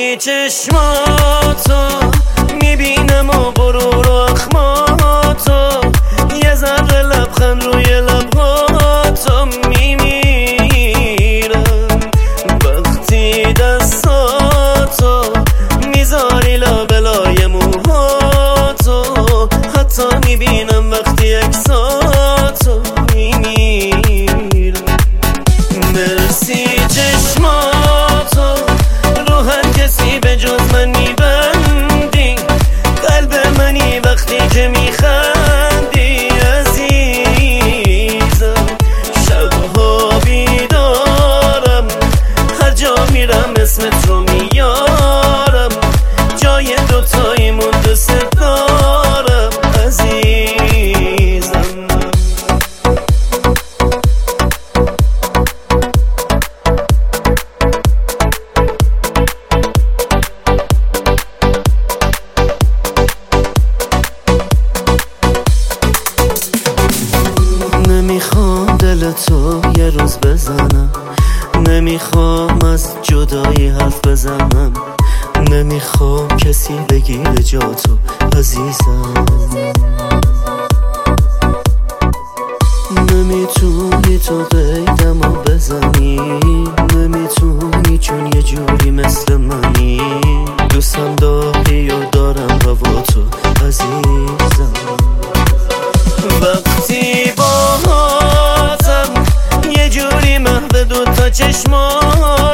وقتی چشماتو میبینم و غرور و اخماتو، یه ذره لبخند روی لبهاتو میمیرم. وقتی دستاتو میذاری لابلای موهاتو، حتی میبینم وقتی عکساتو میمیرم. مرسی چشماتو رو هر کسی به جز من میبندی، قلب منی وقتی که میخندی عزیزم. شبها بیدارم هر جا میرم اسمت رو میارم، جای دوتایی مونده ست دارم عزیزم. نمیخوام دل تو یه روز بزنم، نمیخوام از جدایی حرف بزنم، نمیخوام کسی بگیره جاتو عزیزم. نمیتونی تو قیدمو بزنی، نمیتونی چون یه جوری مثل منی، دوستم داری و دارم هوا تو عزیزم. وقتی باهاتم یه جوری محو دوتا چشمات